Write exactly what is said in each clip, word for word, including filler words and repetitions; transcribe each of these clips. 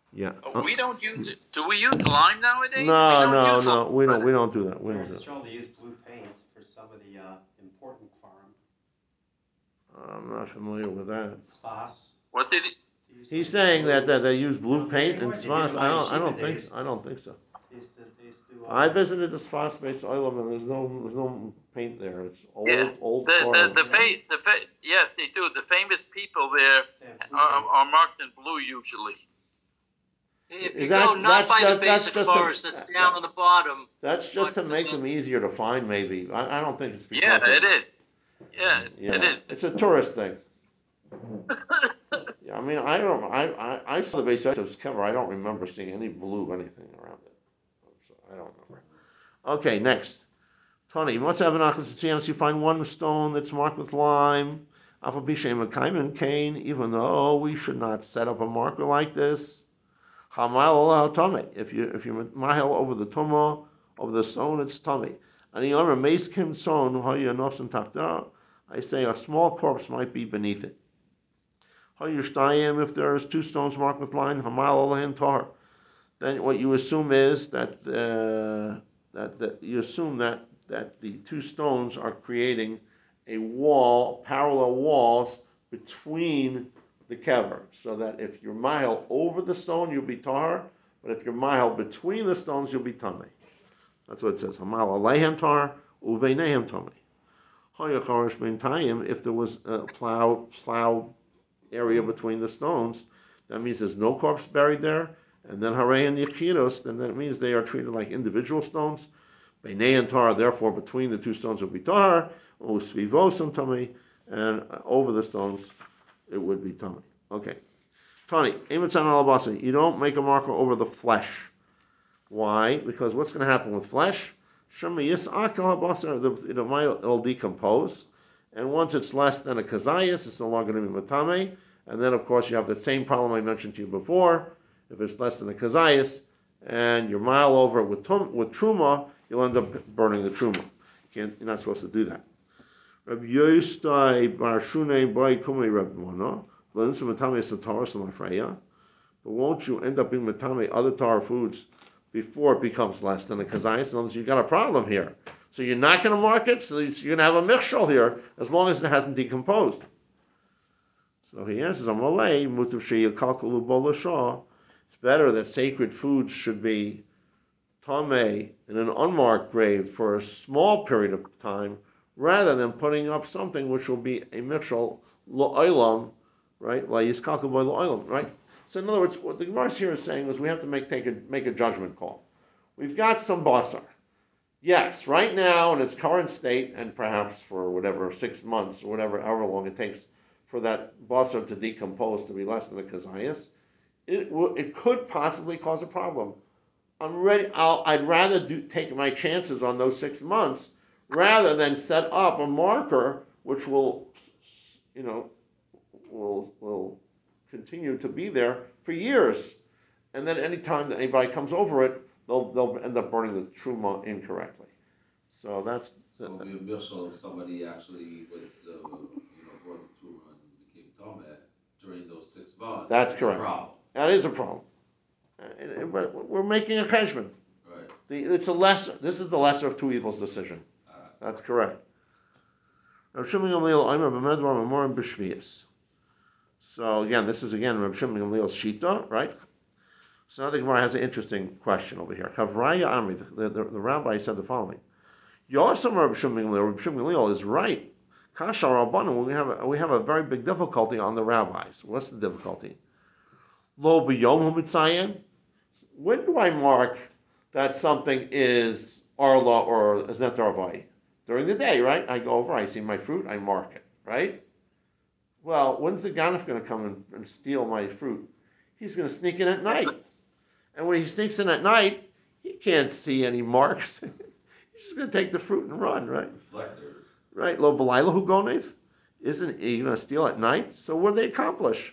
Yeah. Uh, Uh, We don't use it. Do we use lime nowadays? We no, don't no, use lime. no. We don't. We don't do that. We don't do Parents that. certainly use blue paint for some of the uh, important farm. I'm not familiar with that. Spas. What did he? They use He's like saying blue. that, that they use They blue don't do it paint and anymore. They did Sfas. in I my don't. I yeshiva don't think. days. I don't think so. They used to, they used to I uh, visited the Sfas based island and there's no there's no paint there. It's Yeah. old old The the Torah. the fa- the fa- yes, they do. The famous people there they have blue are, paint. are marked in blue usually. If Is you go that not that's by the just that's basic just to forest that's down that, on the bottom, that's just but to make uh, them easier to find? Maybe I, I don't think it's Yeah, because of it is. Yeah, it yeah. is. It's a tourist thing. Yeah, I mean I don't I I, I saw the base of cover. I don't remember seeing any blue anything around it. So I don't remember. Okay, next. Tony, what's Avanachas chance you find one stone that's marked with lime, Alpha Bishem Kaiman Kane, even though we should not set up a marker like this. Hamal Tome. If you if you mahel over the tuma, over the stone, it's tummy. And the other mace kim son nosen takta. I say a small corpse might be beneath it. Hayushtayim, if there is two stones marked with line, hamal olahin tar. Then what you assume is that uh, that, that you assume that that the two stones are creating a wall, parallel walls between the kever, so that if you're mile over the stone, you'll be tar, but if you're mile between the stones, you'll be tame. That's what it says. Hamal aleihem tar, uveinehem tame. Hayacharish beintayim, if there was a plow plow area between the stones, that means there's no corpse buried there. And then Hare and Yechidos, then that means they are treated like individual stones. Beinei and Tar, therefore, between the two stones would be Tar, Usvivosum Tami, and over the stones it would be Tami. Okay. Tani, Emetzan Alabasa, you don't make a marker over the flesh. Why? Because what's going to happen with flesh? Shema Yis'ak Alabasa, it'll decompose. And once it's less than a kazayas, it's no longer going to be matame. And then, of course, you have that same problem I mentioned to you before. If it's less than a kazayas, and you're mile over it with tum, with truma, you'll end up burning the truma. You can't, you're not supposed to do that. Rabbi Yostai bar Shunei bai kumei Rabbi Mono, l'nsu matame sataras l'mafreya. But won't you end up being matame other tar foods before it becomes less than a kazayas? In other words, you've got a problem here. So you're not going to mark it, so you're going to have a michshol here, as long as it hasn't decomposed. So he answers, Amalei, mutuv sheyakalkalu bolashah. It's better that sacred foods should be tameh in an unmarked grave for a small period of time, rather than putting up something which will be a michshol lo'olam, right? La yiskalkalu lo'olam, right? So in other words, what the Gemara here is saying is we have to make take a make a judgment call. We've got some basar. Yes, right now in its current state, and perhaps for whatever, six months or whatever, however long it takes for that basar to decompose to be less than a kazayas, it will, it could possibly cause a problem. I'm ready. I'll, I'd rather do, take my chances on those six months rather than set up a marker which will, you know, will will continue to be there for years, and then anytime that anybody comes over it, they'll they'll end up burning the truma incorrectly. So that's. So it'll be a mishal if somebody actually was, uh, you know, brought the tumor and became tameh during those six months. That's it's correct. A problem. That is a problem. Uh, But we're making a cheshbon. Right. The, it's a lesser. This is the lesser of two evils decision. Uh, That's correct. Rav Shimon Gamliel, I'm Rav Medvar Memorim B'Shvius. So again, this is again Rav Shimon Gamliel's shita, right? So now the Gemara has an interesting question over here. Kavraya Amri, the, the, the rabbi said the following: Yosem Rav Shimon Gamliel, Rav Shimon Gamliel is right. Kashar Rabbanu, we have a, we have a very big difficulty on the rabbis. What's the difficulty? Lo b'yom humitzayin. When do I mark that something is arla or is netar? During the day, right? I go over, I see my fruit, I mark it, right? Well, when's the ganef going to come and, and steal my fruit? He's going to sneak in at night. And when he sneaks in at night, he can't see any marks. He's just going to take the fruit and run, right? reflectors. Right? Lo b'layla hu gonev. Isn't he going to steal at night? So what do they accomplish?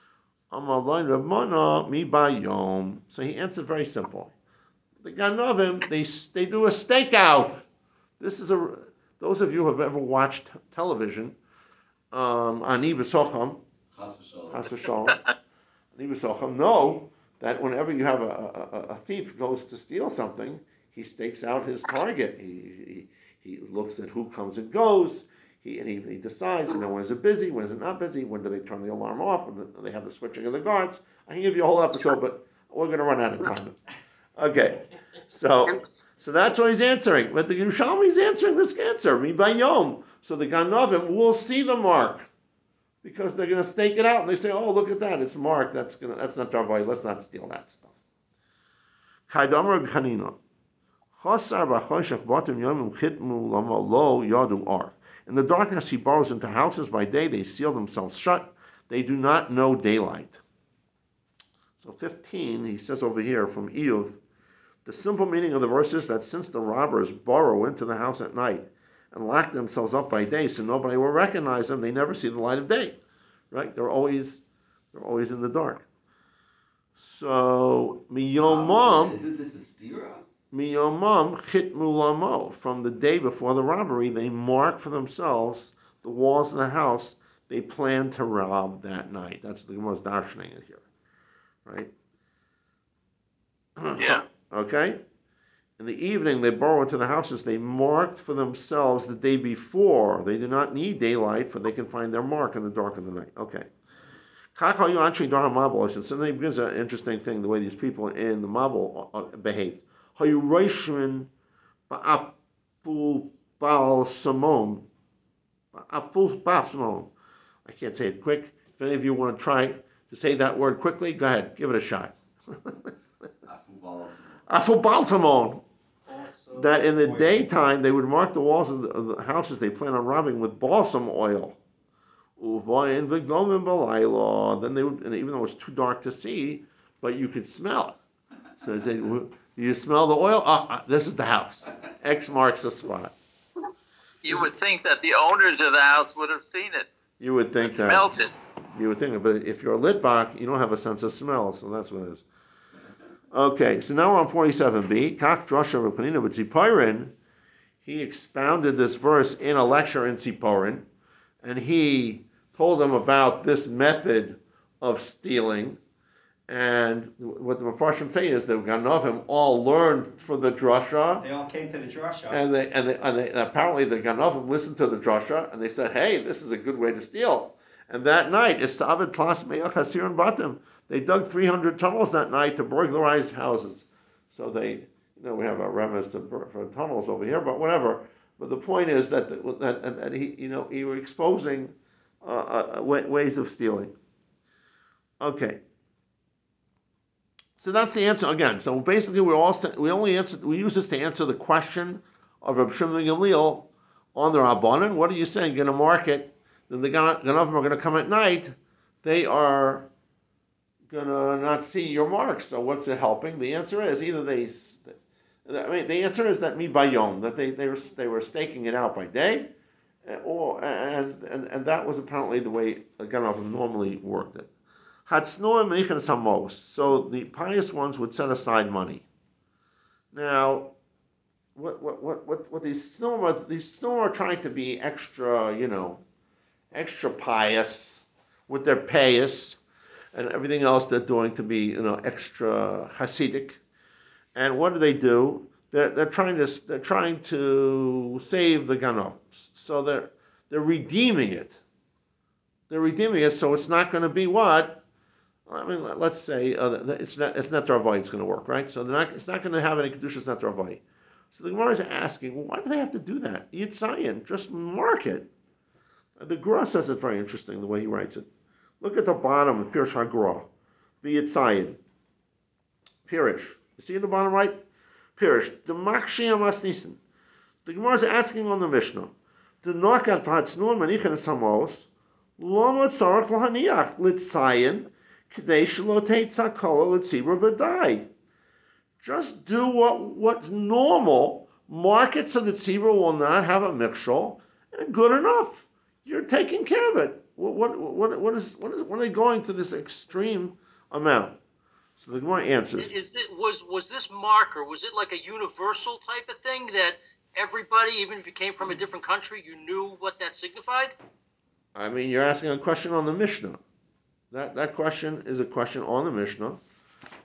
Amalai Ramana mi bayom. So he answered very simple. The ganovim, they they do a stakeout. This is a those of you who have ever watched television, um, Ani B'Socham, Chas v'Shalom, Ani B'Socham, know that whenever you have a, a, a thief goes to steal something, he stakes out his target. He, he, he looks at who comes and goes. He, and he, he decides, you know, when is it busy, when is it not busy, when do they turn the alarm off, when do they have the switching of the guards. I can give you a whole episode, but we're going to run out of time. Okay, so so that's what he's answering. But the Yerushalmi is answering this answer, Mi Bayom. So the Ganovim will see the mark because they're going to stake it out and they say, oh, look at that, it's marked. That's gonna, that's not Darvai. Let's not steal that stuff. Kaidamar B'Chanina. Chosar b'choshech batim yomim chitmu lama lo yadu ar. In the darkness he borrows into houses. By day they seal themselves shut. They do not know daylight. So fifteen, he says over here from Iyuv, the simple meaning of the verse is that since the robbers burrow into the house at night and lock themselves up by day so nobody will recognize them, they never see the light of day. Right? They're always they're always in the dark. So miyomam. Isn't this a stira? Miyomam chitmu lamo. From the day before the robbery, they mark for themselves the walls of the house they plan to rob that night. That's the most darshaning here, right? Yeah. Okay. In the evening, they burrow into the houses they marked for themselves the day before. They do not need daylight, for they can find their mark in the dark of the night. Okay. And so then he begins an interesting thing, the way these people in the Mabul behaved. I can't say it quick. If any of you want to try to say that word quickly, go ahead, give it a shot. That in the daytime they would mark the walls of the, of the houses they plan on robbing with balsam oil. Then they would, and even though it was too dark to see, but you could smell it. So they say, you smell the oil? Oh, this is the house. X marks the spot. You would think that the owners of the house would have seen it. You would think that. Smelled it. You would think, but if you're a Litbach, you don't have a sense of smell, so that's what it is. Okay, so now we're on forty-seven b. Kach Drasha Rupanina with Tziporin. He expounded this verse in a lecture in Tziporin, and he told them about this method of stealing. And what the Mefarshim say is that Ganovim all learned from the drasha. They all came to the drasha. And they and they, and they apparently the Ganovim listened to the drasha and they said, "Hey, this is a good way to steal." And that night, Isavid Tlas Me'ach Hasiron Batim. They dug three hundred tunnels that night to burglarize houses. So they, you know, we have a remez to for tunnels over here, but whatever. But the point is that the, that, that he, you know, he were exposing uh, uh, ways of stealing. Okay. So that's the answer again. So basically, we all we only answer we use this to answer the question of Reb Shimon Gamliel on the Rabbanan. What are you saying? You're going to mark it? Then the Ganovim are going to come at night. They are going to not see your marks. So what's it helping? The answer is either they. I mean, the answer is that mi bayom, that they they were they were staking it out by day, or and and, and that was apparently the way the Ganovim normally worked it. So the pious ones would set aside money. Now, what what what what, what these snowmen these snowmen are trying to be extra, you know, extra pious with their payas and everything else they're doing to be, you know, extra Hasidic. And what do they do? They're they're trying to they're trying to save the Ganovs. So they're they're redeeming it. They're redeeming it, so it's not going to be what. I mean, let's say uh, it's not it's not Darvai, it's going to work, right? So they're not, it's not going to have any Kedushas not Darvai. So the Gemara is asking, well, why do they have to do that? Yitzayin, just mark it. The Gra says it's very interesting the way he writes it. Look at the bottom of Pirush HaGra, the Yitzayin. Pirush. You see in the bottom right? Pirush. The Makshiyam Asnisin. The Gemara is asking on the Mishnah. The Nokat V'Hatznun Manichan Samos, Loma Tzarach Lahaniach, Litzayin, just do what what's normal. Mark it so that tzibur will not have a mikshol, and good enough. You're taking care of it. What what what what is what is what are they going to this extreme amount? So the Gemara answers. Is it was was this marker? Was it like a universal type of thing that everybody, even if you came from a different country, you knew what that signified? I mean, you're asking a question on the Mishnah. That that question is a question on the Mishnah,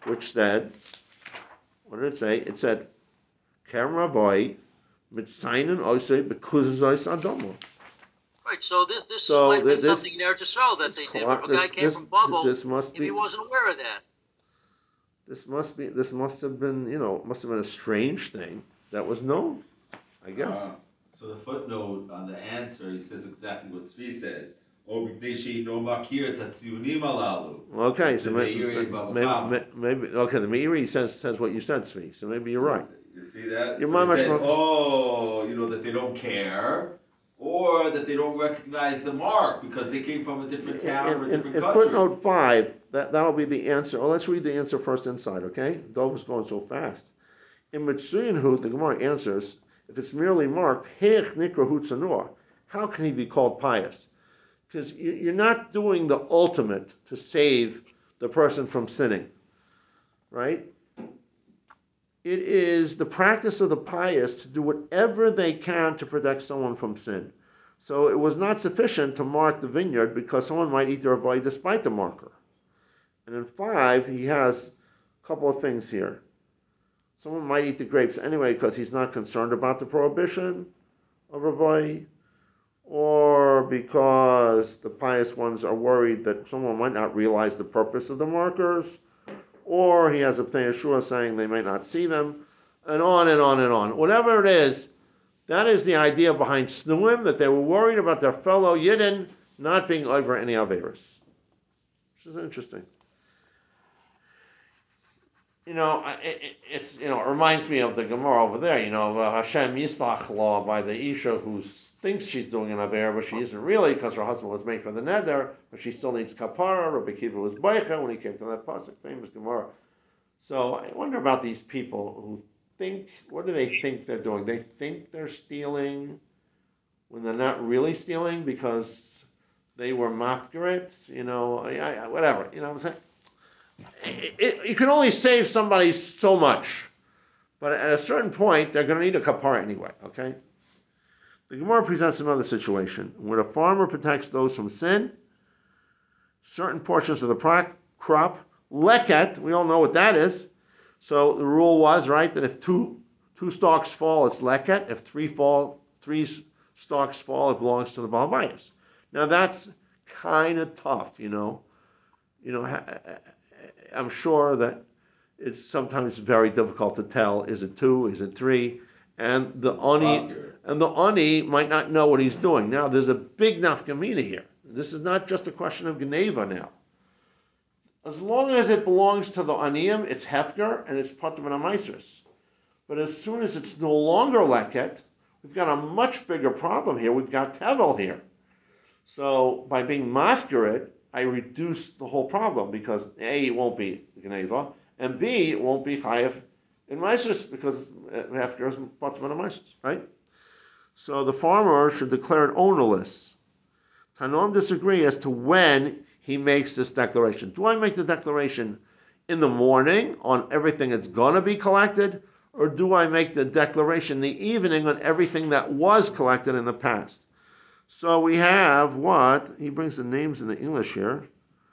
which said, what did it say? It said, Kerem Ravai, Mitzainin Osei Bekuzazos Adamo. Right, so this, this So might have been this- something in Eretz Yisrael that they did. If a this- guy came this- from Babel, this must maybe be- he wasn't aware of that. This must be. This must have been. You know, must have been a strange thing that was known. I guess. Uh, so the footnote on the answer, he says exactly what Tzvi says. Oh, B'nei no makir tatziunim alalu. Okay, It's so the maybe, Meiri maybe, Baba Kama. maybe, okay, the Meiri says says what you said, Tzvi. So maybe you're right. You see that? Your so he mamash says, mo- oh, you know, that they don't care, or that they don't recognize the mark because they came from a different town In, or a in, different in country. footnote five, that that'll be the answer. Well, let's read the answer first inside, okay? Dov is going so fast. In Mitzuyinhu, the Gemara answers, if it's merely marked, Heich Nikrahu Tzanua, how can he be called pious? Because you're not doing the ultimate to save the person from sinning, right? It is the practice of the pious to do whatever they can to protect someone from sin. So it was not sufficient to mark the vineyard because someone might eat their avoid despite the marker. And in five, he has a couple of things here. Someone might eat the grapes anyway because he's not concerned about the prohibition of avoid, or because the pious ones are worried that someone might not realize the purpose of the markers, or he has a Pnei Yeshua saying they might not see them, and on and on and on. Whatever it is, that is the idea behind Snuim, that they were worried about their fellow Yidden not being over any Averis. Which is interesting. You know, it, it's you know it reminds me of the Gemara over there. You know, uh, Hashem Yislach law by the Isha who thinks she's doing an Aver, but she isn't really because her husband was made for the Neder, but she still needs Kapara. Rabbi Kiva was Beicha when he came to that pasuk, famous Gemara. So I wonder about these people who think, what do they think they're doing? They think they're stealing when they're not really stealing because they were mafgarit, you know, I, I, whatever, you know what I'm saying? It, it, you can only save somebody so much, but at a certain point, they're going to need a kapara anyway, okay? The Gemara presents another situation where the farmer protects those from sin, certain portions of the pro- crop, leket, we all know what that is. So the rule was, right, that if two two stalks fall, it's leket. If three fall, three stalks fall, it belongs to the Baal Bayis. Now that's kind of tough, you know. You know, I'm sure that it's sometimes very difficult to tell. Is it two? Is it three? And the ani and the ani might not know what he's doing. Now there's a big nafkamina here. This is not just a question of Geneva now. As long as it belongs to the aniyim, it's hefker and it's patur min hamaisros. But as soon as it's no longer leket, we've got a much bigger problem here. We've got tevel here. So by being mafkarit, I reduce the whole problem because A, it won't be Geneva, and B, it won't be chayav in maisros because hefker is patur min hamaisros, right? So the farmer should declare it ownerless. Tanoim disagree as to when he makes this declaration. Do I make the declaration in the morning on everything that's going to be collected, or do I make the declaration in the evening on everything that was collected in the past? So we have what? He brings the names in the English here.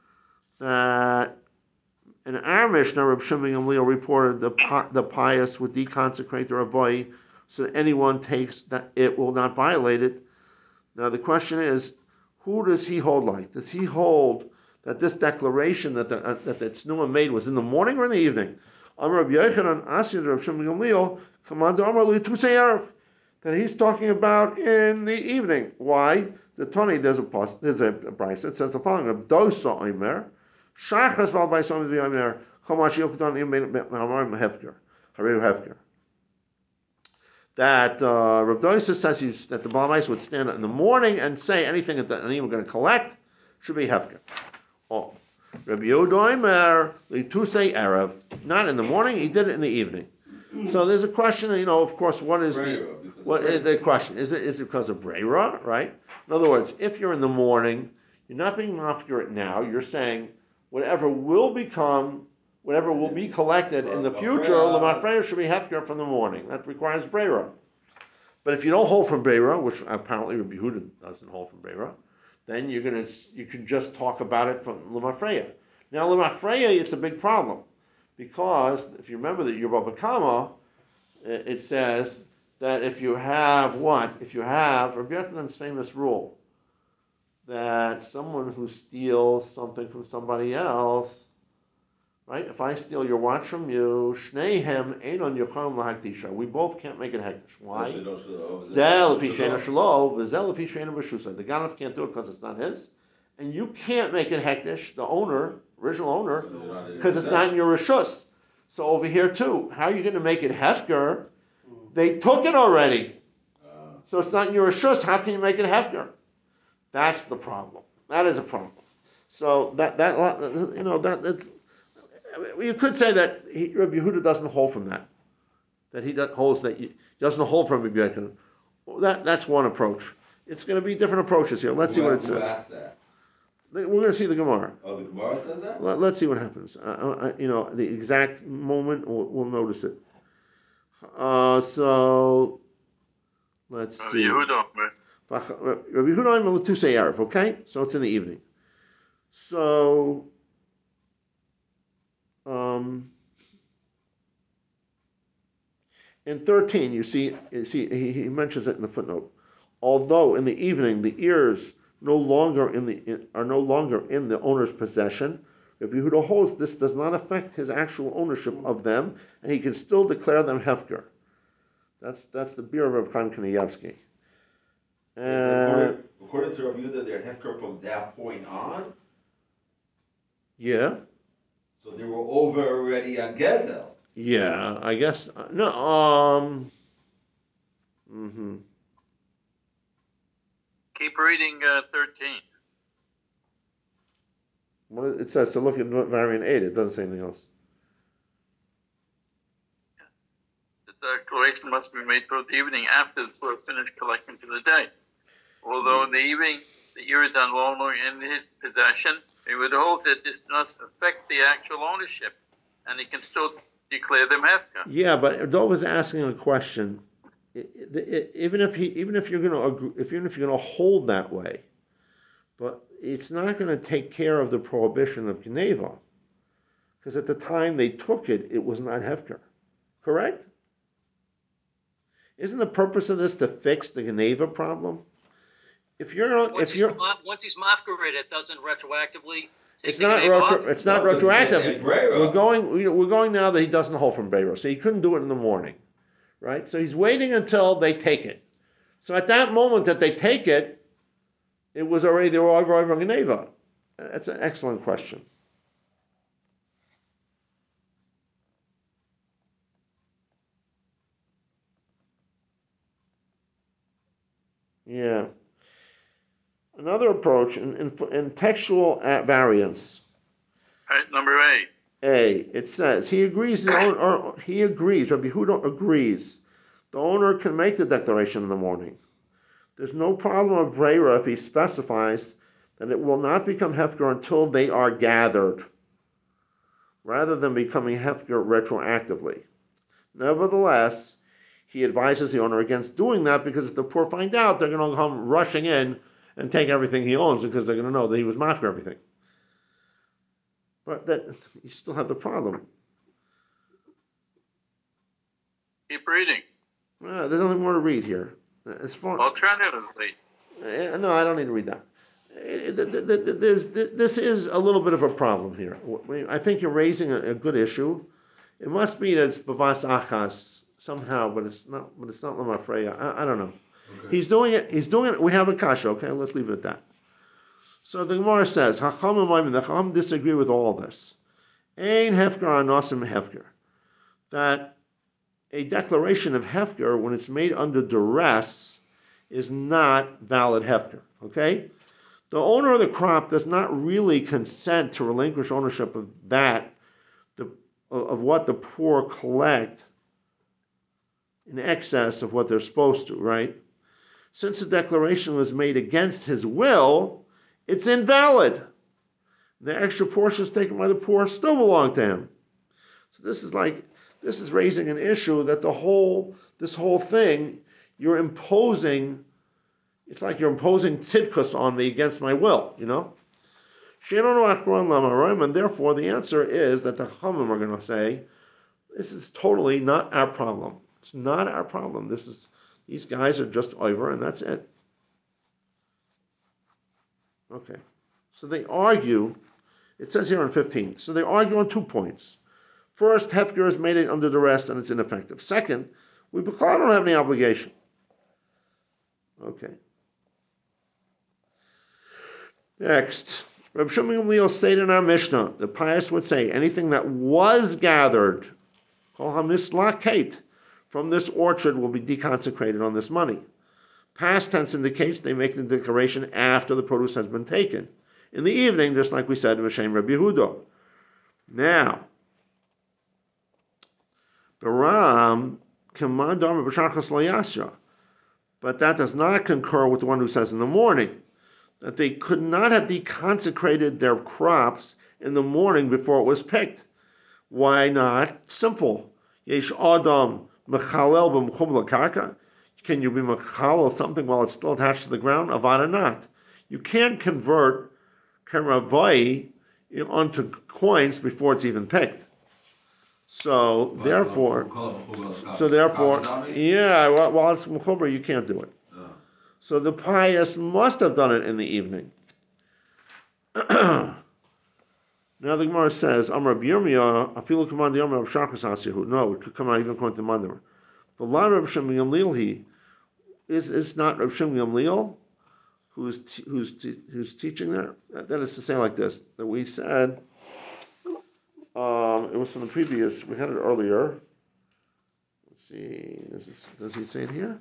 That in our Mishnah, Reb Shimon Gamliel reported the, the pious would deconsecrate the Ravai so that anyone takes that it will not violate it. Now the question is, who does he hold like? Does he hold that this declaration that the, uh, that the Tznuah made was in the morning or in the evening? Amar Rabbi Yochanan Asir Rabbi Shimon Gamliel, Kamanda Amar Li Tusei Erev, that he's talking about in the evening. Why? The Tony, there's a post, there's a price that says the following: Dosa Omer, Shachas Val Baisom the Omer, Chamash Yochdan Im Hamarim Hefker, Hareru Hefker. That uh, Rav Doisa says he's, that the Baal Mais would stand in the morning and say anything that the Anim are going to collect should be Hefker. Oh. Rabbi Yodoimer, Litusei Erev, not in the morning, he did it in the evening. So there's a question, you know, of course, what is the what is the question? Is it is it because of Breira, right? In other words, if you're in the morning, you're not being mafkir now, you're saying whatever will become whatever will be collected in the future, Lamafreya should be hefker from the morning. That requires Breira. But if you don't hold from Breira, which apparently Rabbi Yehuda doesn't hold from Breira, then you're gonna you can just talk about it from Lamafreya. Now Lamafreya, it's a big problem Because if you remember that your Baba Kama, it says that if you have what? If you have Rabbi Yochanan's famous rule that someone who steals something from somebody else, right? If I steal your watch from you, Shneihem Einon Yocham Lahaktisha. We both can't make it hektish. Why? Zel Lefi Sheina Shelo, V'zel Lefi Sheina B'Shusa. The Ganav can't do it because it's not his, and you can't make it hektish, the owner, original owner, because it's not in your reshus. So over here too, how are you going to make it hefker? They took it already, so it's not in your reshus. How can you make it hefker? That's the problem. That is a problem. So that that you know that it's. You could say that he, Rabbi Yehuda doesn't hold from that. That he does, holds that he doesn't hold from Rabbi Yochanan. Well, that that's one approach. It's going to be different approaches here. Let's who, see what it who says. Asked that? We're going to see the Gemara. Oh, the Gemara says that? Let, let's see what happens. Uh, uh, you know, the exact moment we'll, we'll notice it. Uh, so let's Uh, see. Yehuda. Rabbi Yehuda and Malatusei Erev. Okay, so it's in the evening. So. Um, in thirteen, you see, you see he, he mentions it in the footnote. Although in the evening the ears no longer in the in, are no longer in the owner's possession, Rabbi Yehuda holds this does not affect his actual ownership of them, and he can still declare them hefker. That's that's the beer of Rav Chaim Kanievsky. According, according to Rabbi Yehuda, they're hefker from that point on. Yeah. So they were over already on Gezel. Yeah, I guess no. Um. Mm-hmm. Keep reading uh, thirteen. Well, it says to look at variant eight. It doesn't say anything else. The declaration must be made toward the evening after the store finished collecting for the day. Although in the evening the ears are no longer in his possession, he would hold that this does affect the actual ownership, and he can still declare them hefker. Yeah, but Dov was asking a question. It, it, it, even if he, even if you're going to agree, if even if you're going to hold that way, but it's not going to take care of the prohibition of Geneva, because at the time they took it, it was not hefker, correct? Isn't the purpose of this to fix the Geneva problem? If you're, Once if you're, he's, once he's mafker it, it doesn't retroactively take it's the not name off? retro, it's not No, 'cause it says retroactive. in Brera. We're going, we're going now that he doesn't hold from Beirut, so he couldn't do it in the morning, right? So he's waiting until they take it. So at that moment that they take it, it was already, they were over over Geneva. That's an excellent question. Yeah. Another approach in, in, in textual variance. Right, number eight. A, it says he agrees. The owner, or he agrees. Rabbi Yehuda agrees. The owner can make the declaration in the morning. There's no problem of Brera if he specifies that it will not become hefker until they are gathered, rather than becoming hefker retroactively. Nevertheless, he advises the owner against doing that because if the poor find out, they're going to come rushing in and take everything he owns because they're going to know that he was mafker everything. But that you still have the problem. Keep reading. Uh, there's nothing more to read here. As far, Alternatively, uh, no, I don't need to read that. Uh, there's, this is a little bit of a problem here. I think you're raising a, a good issue. It must be that it's bavas achas somehow, but it's not. But it's not lamafreya. I, I don't know. Okay. He's doing it. He's doing it. We have a kasha. Okay, let's leave it at that. So the Gemara says, Chachamim, the Chachamim disagree with all this. Ein hefker anosim hefker. That a declaration of hefker, when it's made under duress, is not valid hefker. Okay? The owner of the crop does not really consent to relinquish ownership of that, the, of what the poor collect in excess of what they're supposed to, right? Since the declaration was made against his will, it's invalid. The extra portions taken by the poor still belong to him. So this is like, this is raising an issue that the whole, this whole thing, you're imposing, it's like you're imposing tzidkus on me against my will, you know? And therefore, the answer is that the Chachamim are going to say, this is totally not our problem. It's not our problem. This is these guys are just over, and that's it. Okay. So they argue. It says here on fifteen. So they argue on two points. First, Hefker is made it under duress and it's ineffective. Second, we don't have any obligation. Okay. Next, Reb Shimon Gamliel said in our Mishnah, the pious would say anything that was gathered, kol hamislakate, from this orchard will be deconsecrated on this money. Past tense indicates they make the declaration after the produce has been taken. In the evening, just like we said in Mishem Rabbi Yehuda. Now, Baram Kamandar B'Sharchas Lo Yasra, but that does not concur with the one who says in the morning that they could not have deconsecrated their crops in the morning before it was picked. Why not? Simple. Yesh Adam Mechalel B'Mchum L'Karka. Can you be Mechalel something while it's still attached to the ground? Avada not. You can't convert Karavai onto coins before it's even picked. So But, therefore, uh, so therefore, Kakadami? yeah, while while it's Mechuber, you can't do it. Oh. So the pious must have done it in the evening. Now the Gemara says, Amar B'Yirmiyah, Afilu Kamad Yom Rav Sharkas Hasiyahu. No, it could come out even according to Mandar. The line Rav Shimon Gamliel, he is it's not Rav Shimon Gamliel who's t- who's t- who's teaching there. That is to say, like this, that we said. Um, it was from the previous. We had it earlier. Let's see. Does, it, does he say it here?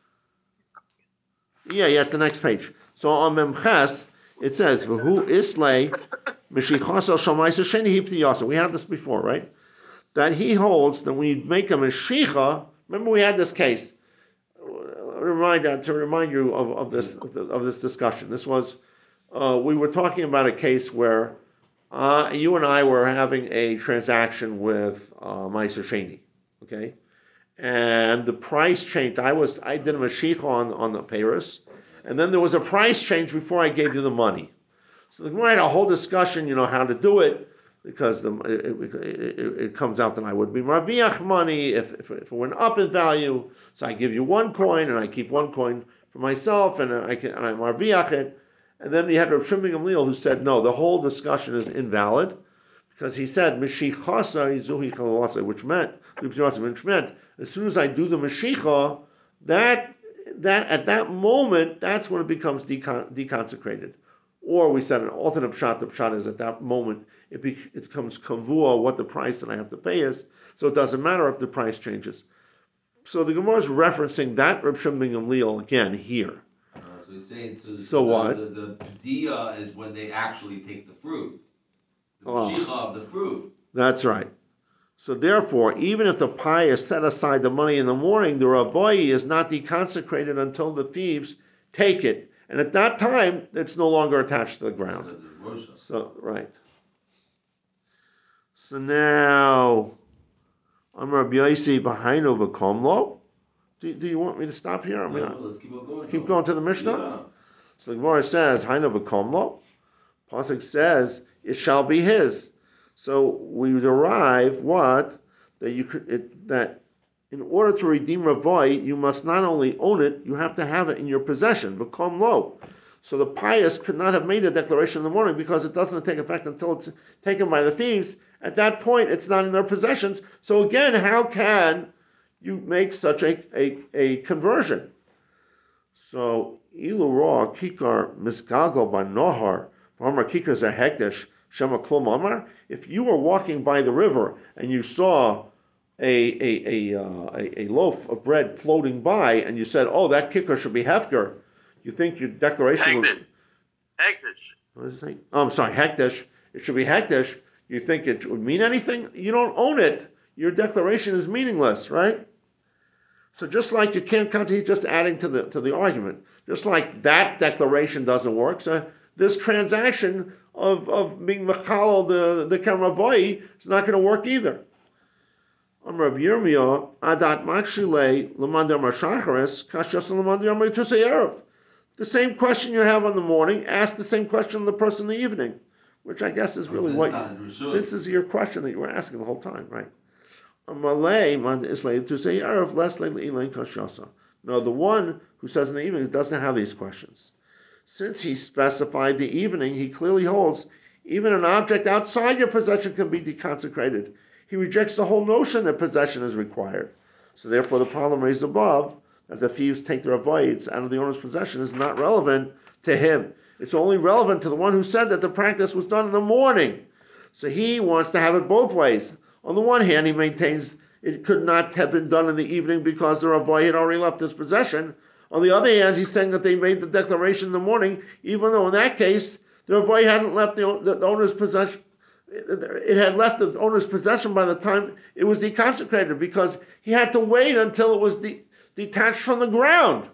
Yeah, yeah. It's the next page. So on Memches it says, "V'hu islay mishichasel shalmaisa sheni hiptiyasa." We had this before, right? That he holds that when you make a meshicha. Remember, we had this case. Remind to remind you of, of this of this discussion. This was uh, we were talking about a case where. Uh, you and I were having a transaction with uh, Meiser Sheni, okay, and the price changed. I was I did a mashiach on on the Paris, and then there was a price change before I gave you the money. So the Gemara had a whole discussion, you know, how to do it because the, it, it, it, it comes out that I would be marviach money if, if if it went up in value. So I give you one coin and I keep one coin for myself, and I can and I marviach it. And then we had Rav Shimon Gamliel who said, no, the whole discussion is invalid because he said, Meshichasa Zuhi Chalalasa, which meant, which meant, as soon as I do the Meshicha, that, that, at that moment, that's when it becomes decon- deconsecrated. Or we said an alternate pshat, the pshat is at that moment, it, be, it becomes kavua, what the price that I have to pay is, so it doesn't matter if the price changes. So the Gemara is referencing that Rav Shimon Gamliel again here. So he's saying, so, So the, what? The, the, the padilla is when they actually take the fruit. The Oh. mashicha of the fruit. That's right. So therefore, even if the pious set aside the money in the morning, the Rabbi is not deconsecrated until the thieves take it. And at that time, it's no longer attached to the ground. Because of Rosha. So, right. So now, I'm Rabbi Yossi behind over Komlo. Do, do you want me to stop here? I mean, No, let's keep on going. keep going to the Mishnah? Yeah. So the Gemara says, Hainu v'komlo. Pasuk says, it shall be his. So we derive what? That you could, it, that in order to redeem Ravai, you must not only own it, you have to have it in your possession. V'komlo. So the pious could not have made the declaration in the morning because it doesn't take effect until it's taken by the thieves. At that point, it's not in their possessions. So again, how can you make such a, a, a conversion? So, ilu ra kikar misgagal by nohar, v'amar kikar is a hekdesh, shema klum amar. If you were walking by the river and you saw a a a, uh, a a loaf of bread floating by, and you said, "Oh, that kikar should be hefker," you think your declaration Hekdesh. would. Hekdesh. What does it say? Oh, I'm sorry, hekdesh. It should be hekdesh. You think it would mean anything? You don't own it. Your declaration is meaningless, right? So just like you can't continue just adding to the to the argument, just like that declaration doesn't work, so this transaction of, of being mechal the the karavoi is not going to work either. Amar Rabbi Yirmiyah adat makshile l'mandar mashacharis kashas l'mandar tusei erev. The same question you have on the morning, ask the same question of the person in the evening. which I guess is really It's what not you, Rishus. this is your question that you were asking the whole time, right? A Malay man is laid to say Erev less lately Elaine Kashasa. No, the one who says in the evening doesn't have these questions. Since he specified the evening, he clearly holds even an object outside your possession can be deconsecrated. He rejects the whole notion that possession is required. So therefore the problem raised above, that the thieves take their avoids out of the owner's possession, is not relevant to him. It's only relevant to the one who said that the practice was done in the morning. So he wants to have it both ways. On the one hand, he maintains it could not have been done in the evening because the Avoid had already left his possession. On the other hand, he's saying that they made the declaration in the morning, even though in that case, the Avoid hadn't left the, the owner's possession. It had left the owner's possession by the time it was deconsecrated, because he had to wait until it was de- detached from the ground.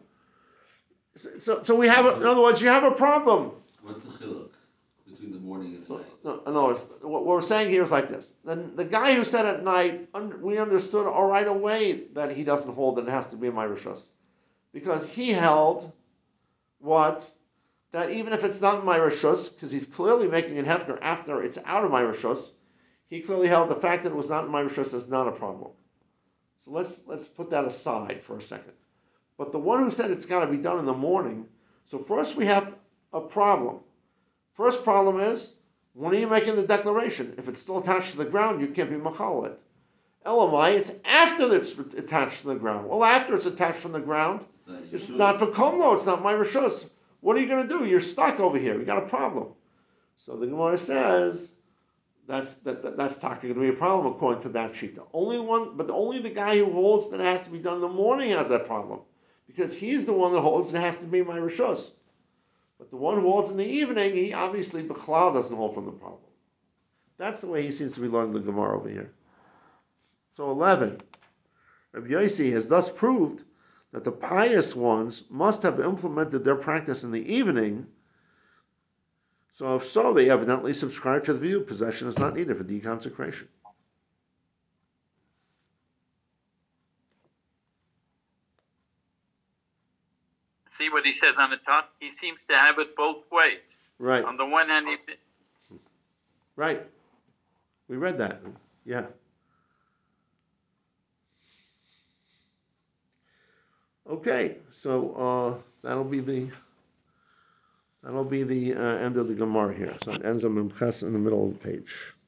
So, so we have, a, in other words, you have a problem. What's the chiluk between the morning and the night? No, no, it's, what we're saying here is like this. Then the guy who said at night, we understood all right away that he doesn't hold that it has to be in my rishus, because he held what? That even if it's not in my rishus, because he's clearly making it hefker after it's out of my rishus, he clearly held the fact that it was not in my rishus is not a problem. So let's let's put that aside for a second. But the one who said it's got to be done in the morning, so first we have a problem. First problem is, when are you making the declaration? If it's still attached to the ground, you can't be machal it. Elamai, it's after it's attached to the ground. Well, after it's attached from the ground, It's not, it's Rishus. not for komno, it's not my rishus. What are you going to do? You're stuck over here. You got a problem. So the Gemara says that's that, that that's talking going to be a problem according to that shita. Only one, but only the guy who holds that it has to be done in the morning has that problem, because he's the one that holds it has to be my rishus. But the one who holds in the evening, he obviously b'chlal doesn't hold from the problem. That's the way he seems to be learning the Gemara over here. So eleven, Rabbi Yossi has thus proved that the pious ones must have implemented their practice in the evening. So if so, they evidently subscribe to the view possession is not needed for deconsecration. See what he says on the top? He seems to have it both ways. Right. On the one hand, he, Right. We read that. Yeah. Okay, so uh, that'll be the that'll be the uh, end of the Gemara here. So it ends on Memches in the middle of the page.